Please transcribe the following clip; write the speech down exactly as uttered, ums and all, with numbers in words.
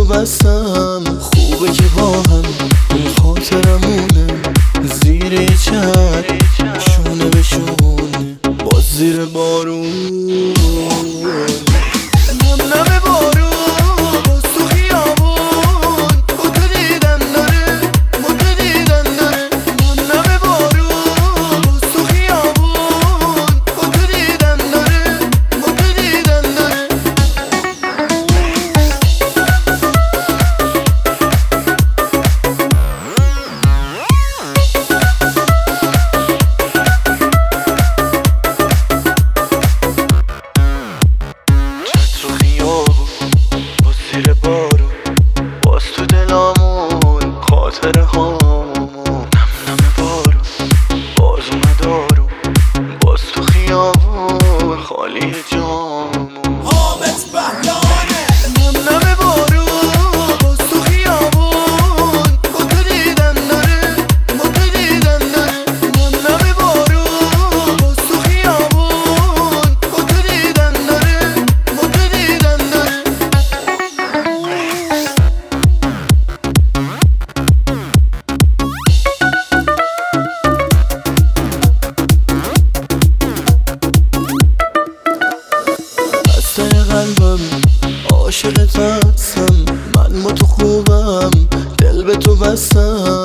تو بستم. خوبه که با هم این خاطرمونه، زیر یه چتر شونه به شونه باز زیر بارون. نم نم بارون باز تو خیابون، با تو دیدن داره با تو دیدن داره. نم نم بارون باز تو خیابون، با تو دیدن داره با تو دیدن داره. زیر بارون باز تو دلامون خاطره هامون. نم نم بارون باز اومد آروم، باز تو خیابون خالی جامون. حامد بهلانه. نم نم بارون باز تو خیابون، با تو دیدن داره با تو دیدن داره. نم نم بارون باز تو خیابون، با تو دیدن داره با تو دیدن داره. قلبم عاشقت هستم، من با تو خوبم، دل به تو بستم.